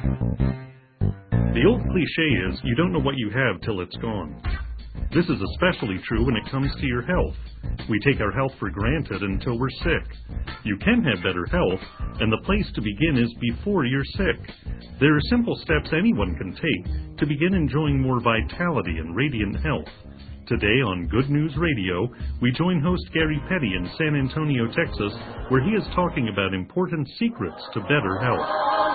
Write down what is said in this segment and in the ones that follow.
The old cliche is, you don't know what you have till it's gone. This is especially true when it comes to your health. We take our health for granted until we're sick. You can have better health, and the place to begin is before you're sick. There are simple steps anyone can take to begin enjoying more vitality and radiant health. Today on Good News Radio, we join host Gary Petty in San Antonio, Texas, where he is talking about important secrets to better health.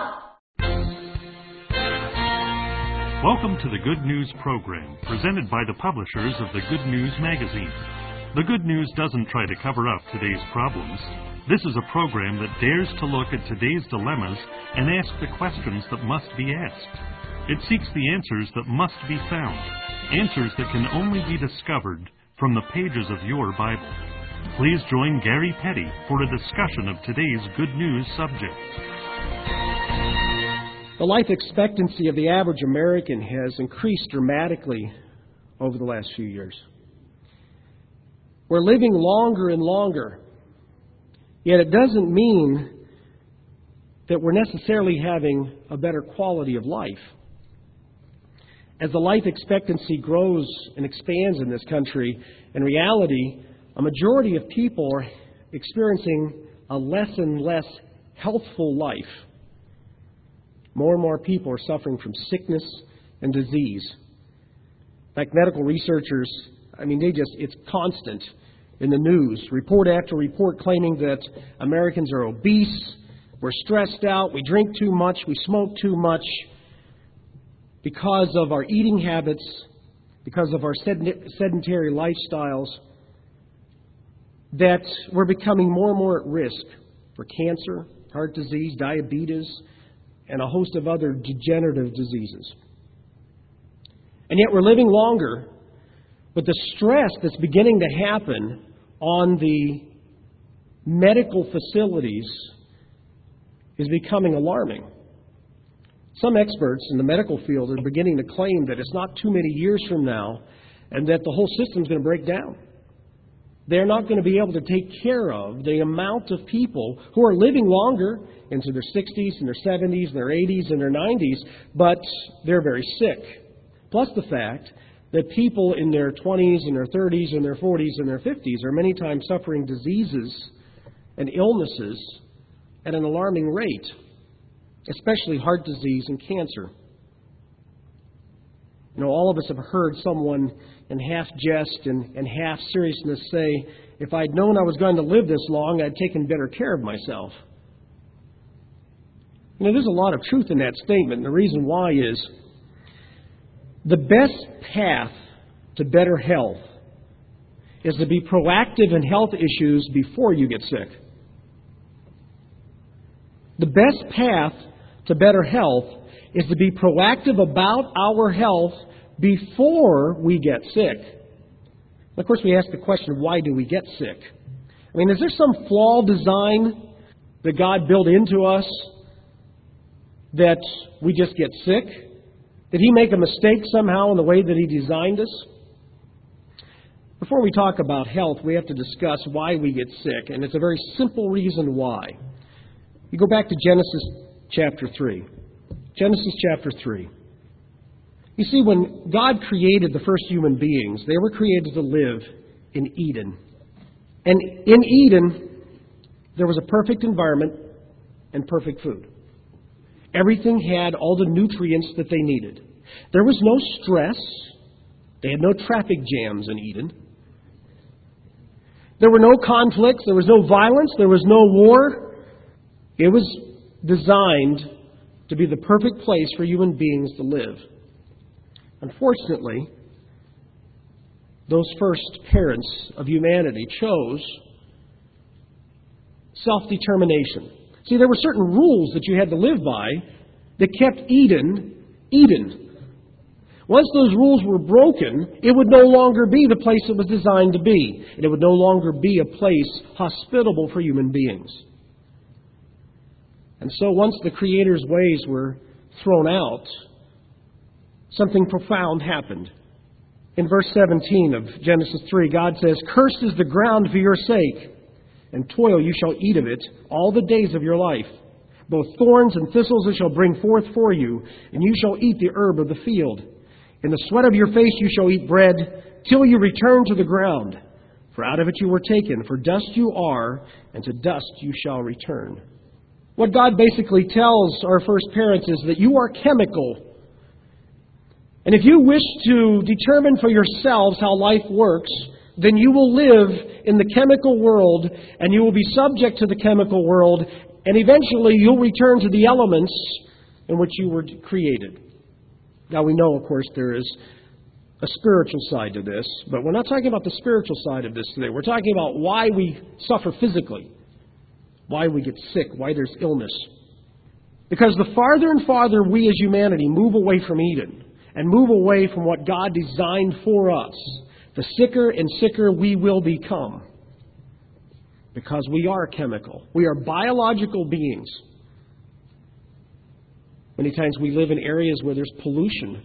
Welcome to the Good News program, presented by the publishers of the Good News magazine. The Good News doesn't try to cover up today's problems. This is a program that dares to look at today's dilemmas and ask the questions that must be asked. It seeks the answers that must be found, answers that can only be discovered from the pages of your Bible. Please join Gary Petty for a discussion of today's Good News subject. The life expectancy of the average American has increased dramatically over the last few years. We're living longer and longer, yet it doesn't mean that we're necessarily having a better quality of life. As the life expectancy grows and expands in this country, in reality, a majority of people are experiencing a less and less healthful life. More and more people are suffering from sickness and disease. In fact, medical researchers, it's constant in the news. Report after report claiming that Americans are obese, we're stressed out, we drink too much, we smoke too much because of our eating habits, because of our sedentary lifestyles, that we're becoming more and more at risk for cancer, heart disease, diabetes, and a host of other degenerative diseases. And yet we're living longer, but the stress that's beginning to happen on the medical facilities is becoming alarming. Some experts in the medical field are beginning to claim that it's not too many years from now and that the whole system's going to break down. They're not going to be able to take care of the amount of people who are living longer into their 60s and their 70s and their 80s and their 90s, but they're very sick. Plus the fact that people in their 20s and their 30s and their 40s and their 50s are many times suffering diseases and illnesses at an alarming rate, especially heart disease and cancer. All of us have heard someone in half jest and half seriousness say, if I'd known I was going to live this long, I'd taken better care of myself. There's a lot of truth in that statement, and the reason why is the best path to better health is to be proactive in health issues before you get sick. The best path to better health is to be proactive about our health before we get sick. And of course, we ask the question, why do we get sick? Is there some flawed design that God built into us that we just get sick? Did He make a mistake somehow in the way that He designed us? Before we talk about health, we have to discuss why we get sick, and it's a very simple reason why. You go back to Genesis chapter 3. Genesis chapter 3. You see, when God created the first human beings, they were created to live in Eden. And in Eden, there was a perfect environment and perfect food. Everything had all the nutrients that they needed. There was no stress. They had no traffic jams in Eden. There were no conflicts. There was no violence. There was no war. It was designed to be the perfect place for human beings to live. Unfortunately, those first parents of humanity chose self-determination. See, there were certain rules that you had to live by that kept Eden, Eden. Once those rules were broken, it would no longer be the place it was designed to be. And it would no longer be a place hospitable for human beings. And so once the Creator's ways were thrown out, something profound happened. In verse 17 of Genesis 3, God says, "Cursed is the ground for your sake, and toil you shall eat of it all the days of your life. Both thorns and thistles it shall bring forth for you, and you shall eat the herb of the field. In the sweat of your face you shall eat bread, till you return to the ground. For out of it you were taken, for dust you are, and to dust you shall return. What God basically tells our first parents is that you are chemical. And if you wish to determine for yourselves how life works, then you will live in the chemical world, and you will be subject to the chemical world, and eventually you'll return to the elements in which you were created. Now we know, of course, there is a spiritual side to this, but we're not talking about the spiritual side of this today. We're talking about why we suffer physically, why we get sick, why there's illness. Because the farther and farther we as humanity move away from Eden and move away from what God designed for us, the sicker and sicker we will become. Because we are chemical. We are biological beings. Many times we live in areas where there's pollution.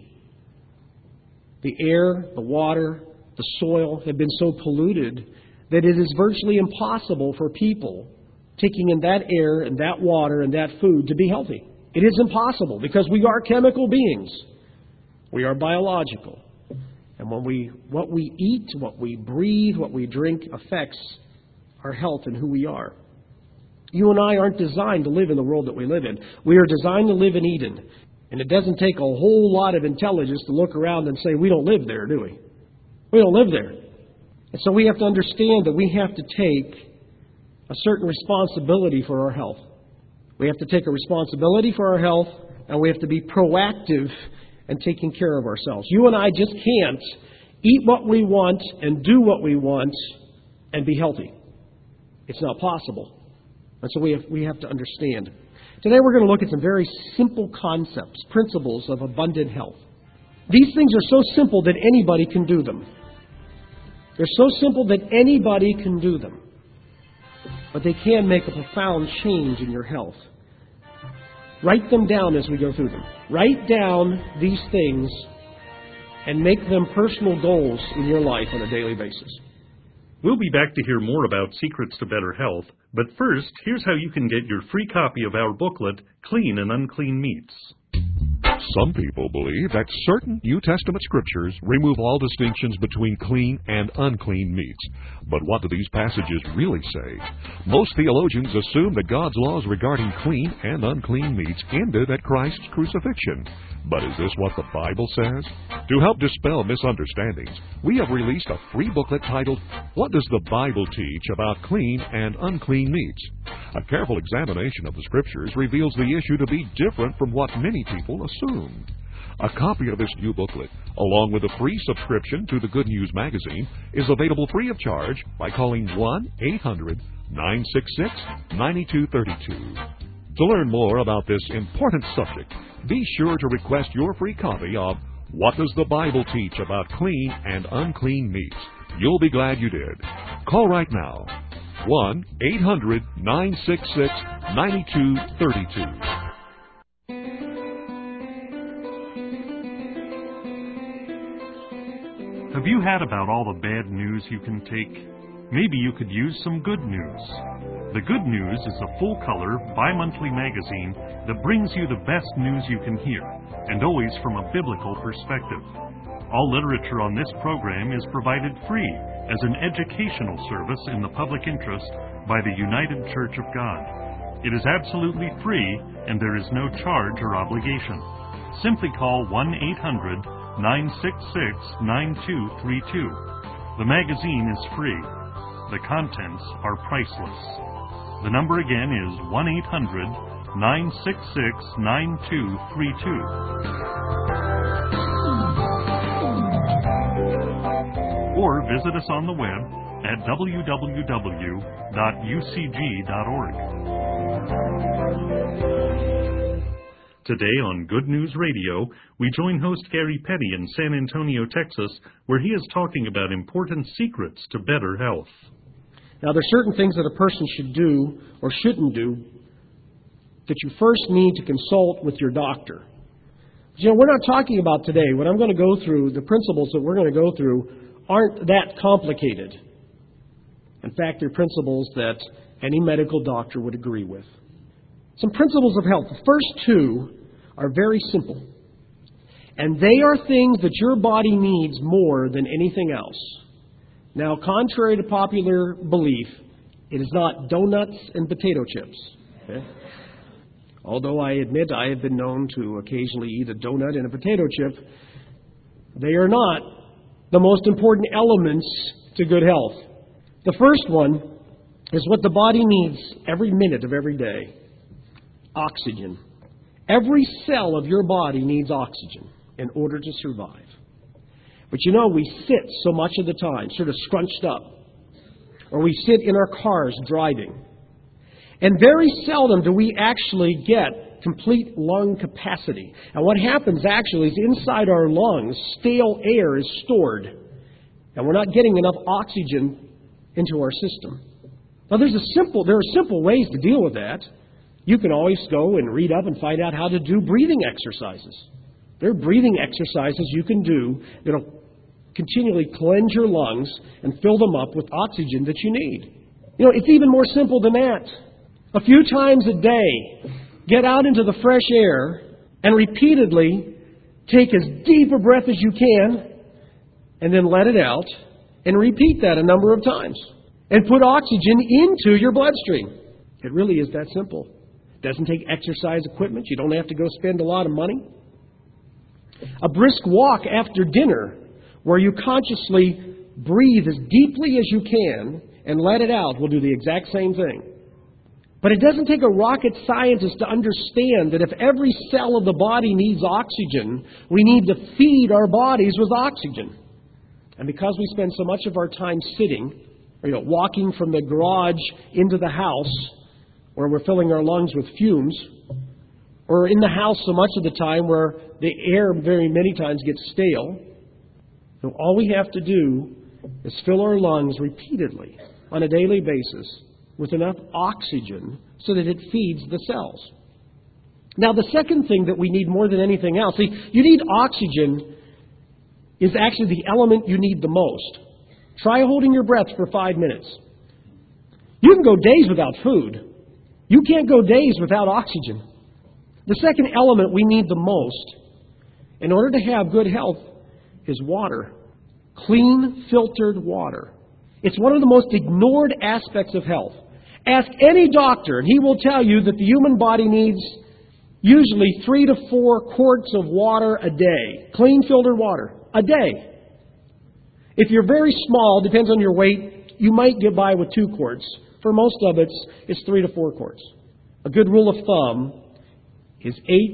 The air, the water, the soil have been so polluted that it is virtually impossible for people taking in that air and that water and that food to be healthy. It is impossible because we are chemical beings. We are biological. And what we eat, what we breathe, what we drink affects our health and who we are. You and I aren't designed to live in the world that we live in. We are designed to live in Eden. And it doesn't take a whole lot of intelligence to look around and say, we don't live there, do we? We don't live there. And so we have to understand that we have to take a certain responsibility for our health. We have to take a responsibility for our health, and we have to be proactive in taking care of ourselves. You and I just can't eat what we want and do what we want and be healthy. It's not possible. And so we have to understand. Today we're going to look at some very simple concepts, principles of abundant health. These things are so simple that anybody can do them. They're so simple that anybody can do them. But they can make a profound change in your health. Write them down as we go through them. Write down these things and make them personal goals in your life on a daily basis. We'll be back to hear more about secrets to better health, but first, here's how you can get your free copy of our booklet, Clean and Unclean Meats. Some people believe that certain New Testament scriptures remove all distinctions between clean and unclean meats. But what do these passages really say? Most theologians assume that God's laws regarding clean and unclean meats ended at Christ's crucifixion. But is this what the Bible says? To help dispel misunderstandings, we have released a free booklet titled, What Does the Bible Teach About Clean and Unclean Meats? A careful examination of the Scriptures reveals the issue to be different from what many people assume. A copy of this new booklet, along with a free subscription to the Good News magazine, is available free of charge by calling 1-800-966-9232. To learn more about this important subject, be sure to request your free copy of What Does the Bible Teach About Clean and Unclean Meats? You'll be glad you did. Call right now. 1-800-966-9232. Have you had about all the bad news you can take? Maybe you could use some good news. The Good News is a full-color, bi-monthly magazine that brings you the best news you can hear, and always from a biblical perspective. All literature on this program is provided free as an educational service in the public interest by the United Church of God. It is absolutely free, and there is no charge or obligation. Simply call 1-800-966-9232. The magazine is free. The contents are priceless. The number again is 1-800-966-9232. Or visit us on the web at www.ucg.org. Today on Good News Radio, we join host Gary Petty in San Antonio, Texas, where he is talking about important secrets to better health. Now, there are certain things that a person should do or shouldn't do that you first need to consult with your doctor. But, we're not talking about today. What I'm going to go through, the principles that we're going to go through, aren't that complicated. In fact, they're principles that any medical doctor would agree with. Some principles of health. The first two are very simple. And they are things that your body needs more than anything else. Now, contrary to popular belief, it is not donuts and potato chips. Okay? Although I admit I have been known to occasionally eat a donut and a potato chip, they are not the most important elements to good health. The first one is what the body needs every minute of every day. Oxygen. Every cell of your body needs oxygen in order to survive. But you know, we sit so much of the time, sort of scrunched up. Or we sit in our cars driving. And very seldom do we actually get complete lung capacity. And what happens actually is inside our lungs, stale air is stored. And we're not getting enough oxygen into our system. Now, there are simple ways to deal with that. You can always go and read up and find out how to do breathing exercises. There are breathing exercises you can do that'll continually cleanse your lungs and fill them up with oxygen that you need. You know, it's even more simple than that. A few times a day, get out into the fresh air and repeatedly take as deep a breath as you can and then let it out and repeat that a number of times and put oxygen into your bloodstream. It really is that simple. It doesn't take exercise equipment. You don't have to go spend a lot of money. A brisk walk after dinner where you consciously breathe as deeply as you can and let it out will do the exact same thing. But it doesn't take a rocket scientist to understand that if every cell of the body needs oxygen, we need to feed our bodies with oxygen. And because we spend so much of our time sitting, or walking from the garage into the house, where we're filling our lungs with fumes, or in the house so much of the time where the air very many times gets stale, so all we have to do is fill our lungs repeatedly on a daily basis with enough oxygen so that it feeds the cells. Now, the second thing that we need more than anything else, you need oxygen is actually the element you need the most. Try holding your breath for 5 minutes. You can go days without food. You can't go days without oxygen. The second element we need the most in order to have good health is water. Clean, filtered water. It's one of the most ignored aspects of health. Ask any doctor, and he will tell you that the human body needs usually 3 to 4 quarts of water a day. Clean, filtered water. A day. If you're very small, depends on your weight, you might get by with 2 quarts. For most of it, it's 3 to 4 quarts. A good rule of thumb is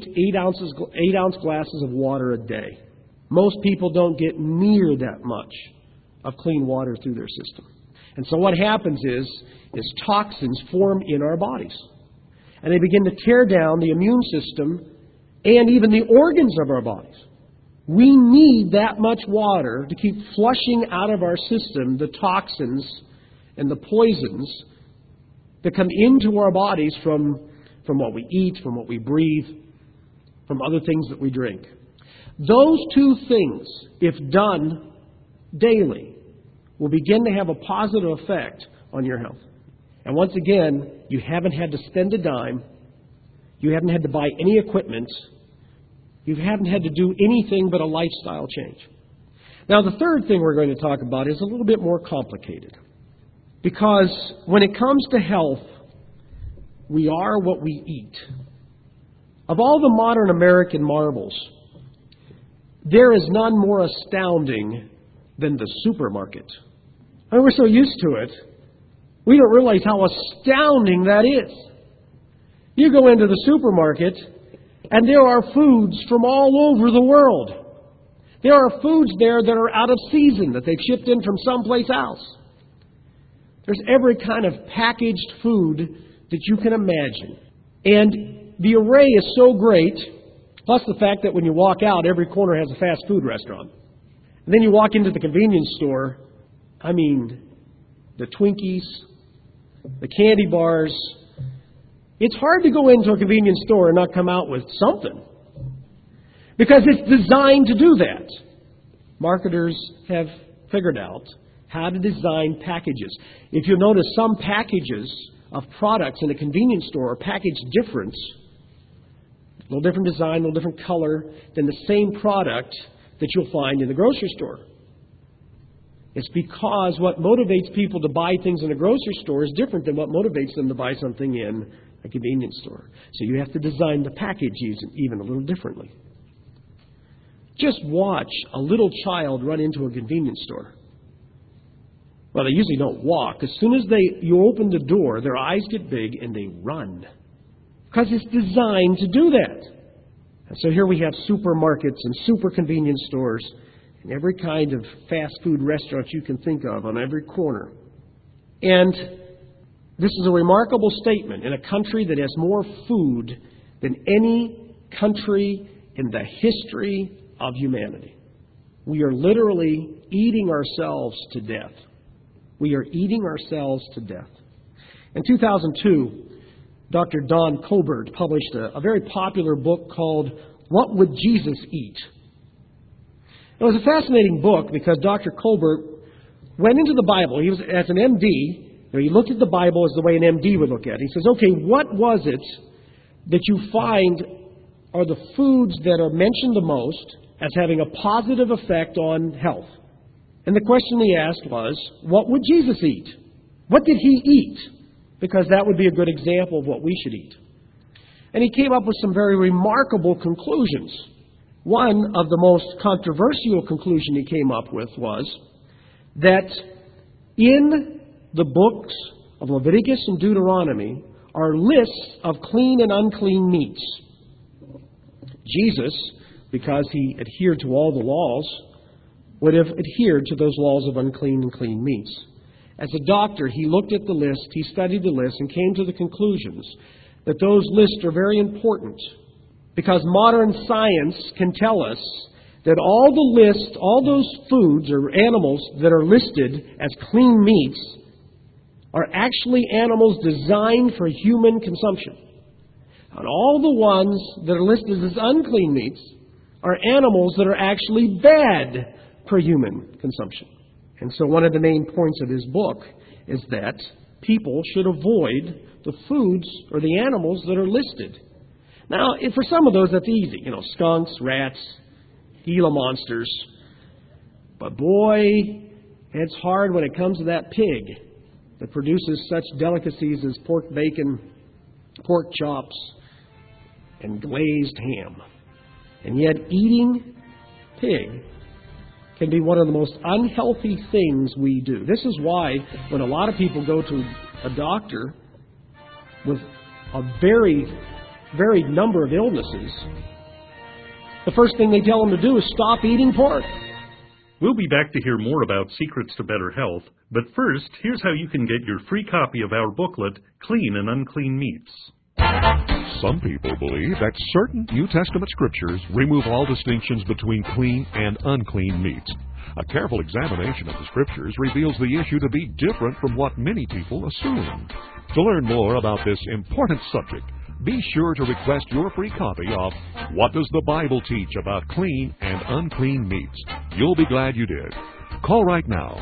8-ounce glasses of water a day. Most people don't get near that much of clean water through their system. And so what happens is toxins form in our bodies. And they begin to tear down the immune system and even the organs of our bodies. We need that much water to keep flushing out of our system the toxins and the poisons that come into our bodies from what we eat, from what we breathe, from other things that we drink. Those two things, if done daily, will begin to have a positive effect on your health. And once again, you haven't had to spend a dime. You haven't had to buy any equipment. You haven't had to do anything but a lifestyle change. Now, the third thing we're going to talk about is a little bit more complicated. Because when it comes to health, we are what we eat. Of all the modern American marvels, there is none more astounding than the supermarket. I mean, we're so used to it, we don't realize how astounding that is. You go into the supermarket, and there are foods from all over the world. There are foods there that are out of season, that they've shipped in from someplace else. There's every kind of packaged food that you can imagine. And the array is so great, plus the fact that when you walk out, every corner has a fast food restaurant. And then you walk into the convenience store, I mean, the Twinkies, the candy bars. It's hard to go into a convenience store and not come out with something. Because it's designed to do that. Marketers have figured out how to design packages. If you notice, some packages of products in a convenience store are packaged different, a little different design, a little different color, than the same product that you'll find in the grocery store. It's because what motivates people to buy things in a grocery store is different than what motivates them to buy something in a convenience store. So you have to design the package even a little differently. Just watch a little child run into a convenience store. Well, they usually don't walk. As soon as you open the door, their eyes get big and they run. Because it's designed to do that. And so here we have supermarkets and super convenience stores and every kind of fast food restaurant you can think of on every corner. And this is a remarkable statement in a country that has more food than any country in the history of humanity. We are literally eating ourselves to death. We are eating ourselves to death. In 2002, Dr. Don Colbert published a very popular book called What Would Jesus Eat? It was a fascinating book because Dr. Colbert went into the Bible. He was, as an MD, he looked at the Bible as the way an MD would look at it. He says, okay, what was it that you find are the foods that are mentioned the most as having a positive effect on health? And the question he asked was, what would Jesus eat? What did he eat? Because that would be a good example of what we should eat. And he came up with some very remarkable conclusions. One of the most controversial conclusions he came up with was that in the books of Leviticus and Deuteronomy are lists of clean and unclean meats. Jesus, because he adhered to all the laws, would have adhered to those laws of unclean and clean meats. As a doctor, he looked at the list, he studied the list, and came to the conclusions that those lists are very important because modern science can tell us that all the lists, all those foods or animals that are listed as clean meats are actually animals designed for human consumption. And all the ones that are listed as unclean meats are animals that are actually bad for human consumption. And so one of the main points of his book is that people should avoid the foods or the animals that are listed. Now, for some of those, that's easy. Skunks, rats, Gila monsters. But boy, it's hard when it comes to that pig that produces such delicacies as pork bacon, pork chops, and glazed ham. And yet eating pig can be one of the most unhealthy things we do. This is why when a lot of people go to a doctor with a very varied number of illnesses, the first thing they tell them to do is stop eating pork. We'll be back to hear more about secrets to better health, but first, here's how you can get your free copy of our booklet, Clean and Unclean Meats. Some people believe that certain New Testament scriptures remove all distinctions between clean and unclean meats. A careful examination of the scriptures reveals the issue to be different from what many people assume. To learn more about this important subject, be sure to request your free copy of What Does the Bible Teach About Clean and Unclean Meats? You'll be glad you did. Call right now.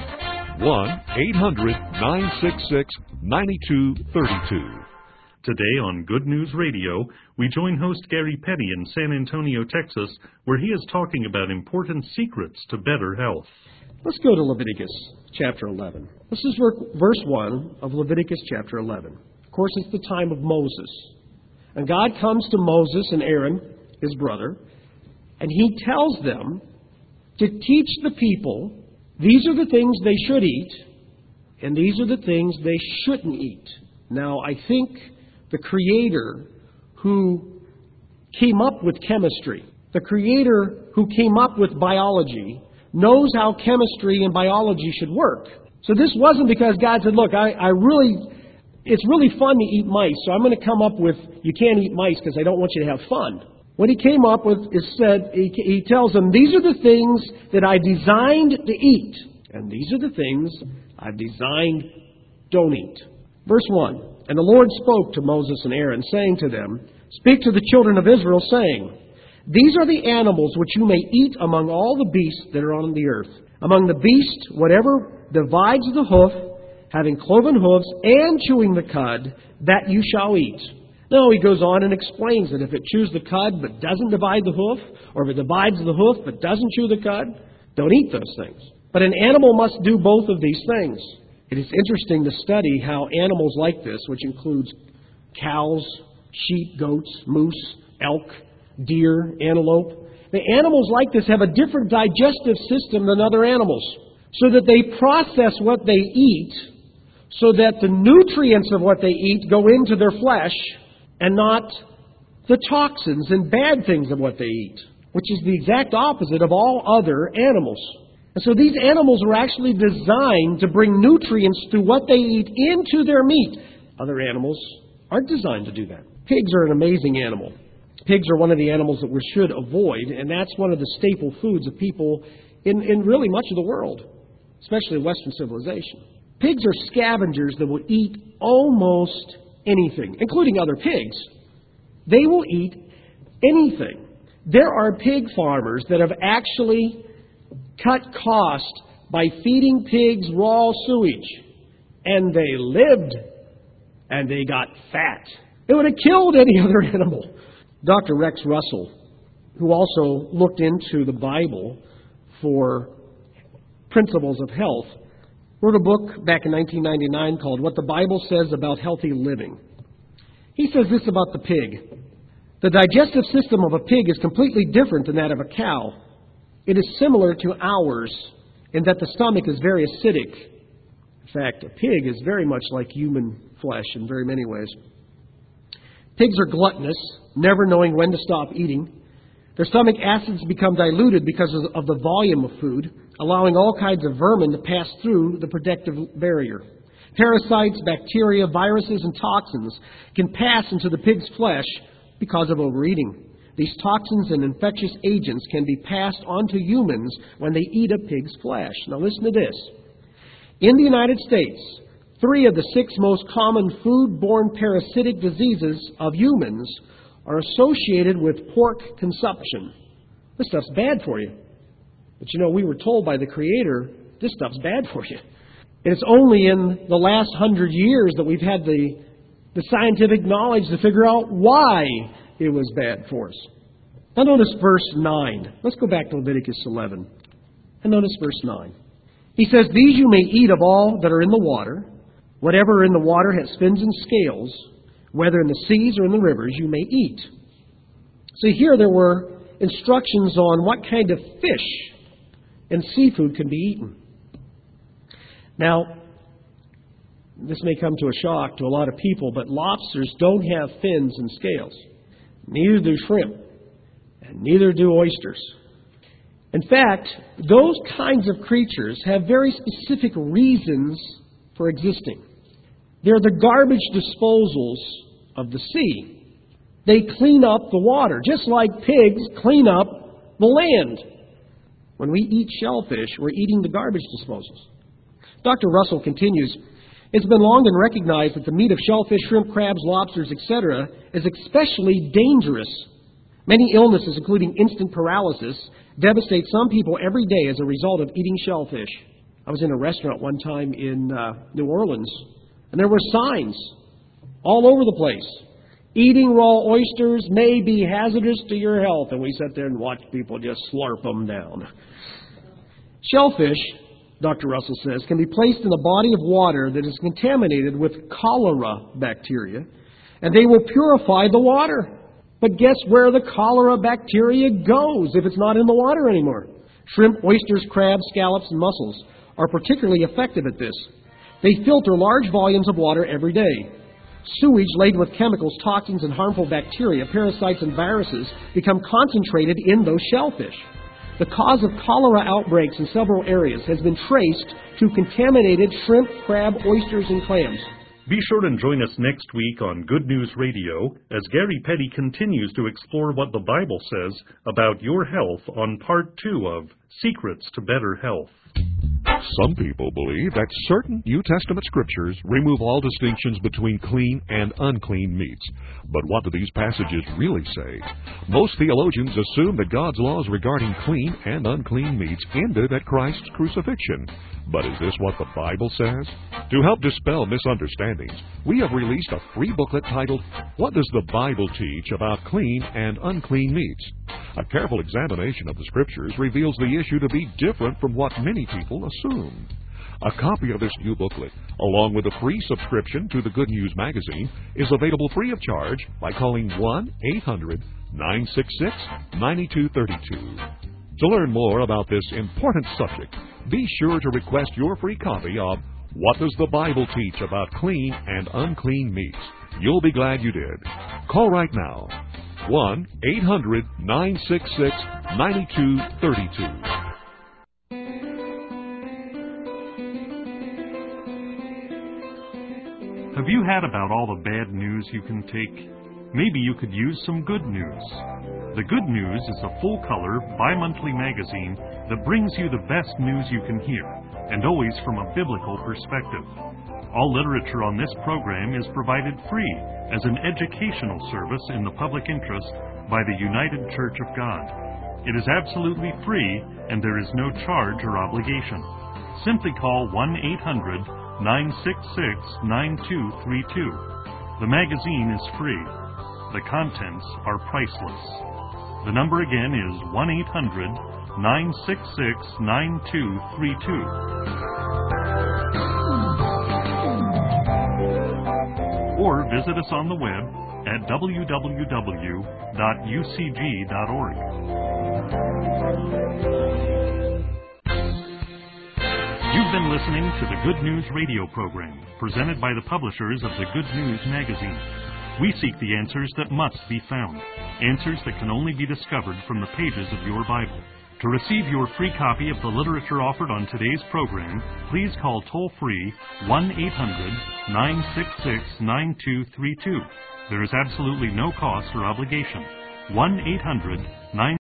1-800-966-9232. Today on Good News Radio, we join host Gary Petty in San Antonio, Texas, where he is talking about important secrets to better health. Let's go to Leviticus chapter 11. This is verse 1 of Leviticus chapter 11. Of course, it's the time of Moses. And God comes to Moses and Aaron, his brother, and he tells them to teach the people, these are the things they should eat, and these are the things they shouldn't eat. Now, I think the Creator who came up with chemistry, the Creator who came up with biology, knows how chemistry and biology should work. So this wasn't because God said, look, it's really fun to eat mice, so I'm going to come up with, you can't eat mice because I don't want you to have fun. What he came up with is he tells them, these are the things that I designed to eat, and these are the things I've designed don't eat. Verse 1, and the Lord spoke to Moses and Aaron, saying to them, speak to the children of Israel, saying, these are the animals which you may eat among all the beasts that are on the earth. Among the beasts, whatever divides the hoof having cloven hoofs and chewing the cud, that you shall eat. No, he goes on and explains that if it chews the cud but doesn't divide the hoof, or if it divides the hoof but doesn't chew the cud, don't eat those things. But an animal must do both of these things. It is interesting to study how animals like this, which includes cows, sheep, goats, moose, elk, deer, antelope, the animals like this have a different digestive system than other animals, so that they process what they eat so that the nutrients of what they eat go into their flesh and not the toxins and bad things of what they eat, which is the exact opposite of all other animals. And so these animals are actually designed to bring nutrients through what they eat into their meat. Other animals aren't designed to do that. Pigs are an amazing animal. Pigs are one of the animals that we should avoid, and that's one of the staple foods of people in really much of the world, especially Western civilization. Pigs are scavengers that will eat almost anything, including other pigs. They will eat anything. There are pig farmers that have actually cut cost by feeding pigs raw sewage, and they lived, and they got fat. It would have killed any other animal. Dr. Rex Russell, who also looked into the Bible for principles of health, wrote a book back in 1999 called What the Bible Says About Healthy Living. He says this about the pig. The digestive system of a pig is completely different than that of a cow. It is similar to ours in that the stomach is very acidic. In fact, a pig is very much like human flesh in very many ways. Pigs are gluttonous, never knowing when to stop eating. Their stomach acids become diluted because of the volume of food, allowing all kinds of vermin to pass through the protective barrier. Parasites, bacteria, viruses, and toxins can pass into the pig's flesh because of overeating. These toxins and infectious agents can be passed on to humans when they eat a pig's flesh. Now listen to this. In the United States, 3 of the 6 most common food-borne parasitic diseases of humans are associated with pork consumption. This stuff's bad for you. But you know, we were told by the Creator, this stuff's bad for you. And it's only in the last 100 years that we've had the scientific knowledge to figure out why it was bad for us. Now notice verse 9. Let's go back to Leviticus 11. And notice verse 9. He says, "These you may eat of all that are in the water. Whatever in the water has fins and scales, whether in the seas or in the rivers, you may eat." So here there were instructions on what kind of fish and seafood can be eaten. Now, this may come to a shock to a lot of people, but lobsters don't have fins and scales. Neither do shrimp, and neither do oysters. In fact, those kinds of creatures have very specific reasons for existing. They're the garbage disposals of the sea. They clean up the water, just like pigs clean up the land. When we eat shellfish, we're eating the garbage disposals. Dr. Russell continues, "It's been long been recognized that the meat of shellfish, shrimp, crabs, lobsters, etc. is especially dangerous. Many illnesses, including instant paralysis, devastate some people every day as a result of eating shellfish." I was in a restaurant one time in New Orleans, and there were signs all over the place. "Eating raw oysters may be hazardous to your health." And we sat there and watched people just slurp them down. Shellfish, Dr. Russell says, can be placed in a body of water that is contaminated with cholera bacteria, and they will purify the water. But guess where the cholera bacteria goes if it's not in the water anymore? Shrimp, oysters, crabs, scallops, and mussels are particularly effective at this. They filter large volumes of water every day. Sewage laden with chemicals, toxins, and harmful bacteria, parasites, and viruses become concentrated in those shellfish. The cause of cholera outbreaks in several areas has been traced to contaminated shrimp, crab, oysters, and clams. Be sure and join us next week on Good News Radio as Gary Petty continues to explore what the Bible says about your health on Part 2 of Secrets to Better Health. Some people believe that certain New Testament scriptures remove all distinctions between clean and unclean meats. But what do these passages really say? Most theologians assume that God's laws regarding clean and unclean meats ended at Christ's crucifixion. But is this what the Bible says? To help dispel misunderstandings, we have released a free booklet titled, What Does the Bible Teach About Clean and Unclean Meats? A careful examination of the Scriptures reveals the issue to be different from what many people assume. A copy of this new booklet, along with a free subscription to the Good News magazine, is available free of charge by calling 1-800-966-9232. To learn more about this important subject, be sure to request your free copy of What Does the Bible Teach About Clean and Unclean Meats? You'll be glad you did. Call right now. 1-800-966-9232. Have you had about all the bad news you can take? Maybe you could use some good news. The Good News is a full-color, bi-monthly magazine that brings you the best news you can hear, and always from a biblical perspective. All literature on this program is provided free as an educational service in the public interest by the United Church of God. It is absolutely free, and there is no charge or obligation. Simply call 1-800-966-9232. The magazine is free. The contents are priceless. The number again is 1-800-966-9232. Or visit us on the web at www.ucg.org. You've been listening to the Good News radio program, presented by the publishers of the Good News magazine. We seek the answers that must be found, answers that can only be discovered from the pages of your Bible. To receive your free copy of the literature offered on today's program, please call toll-free 1-800-966-9232. There is absolutely no cost or obligation. 1-800-966-9232.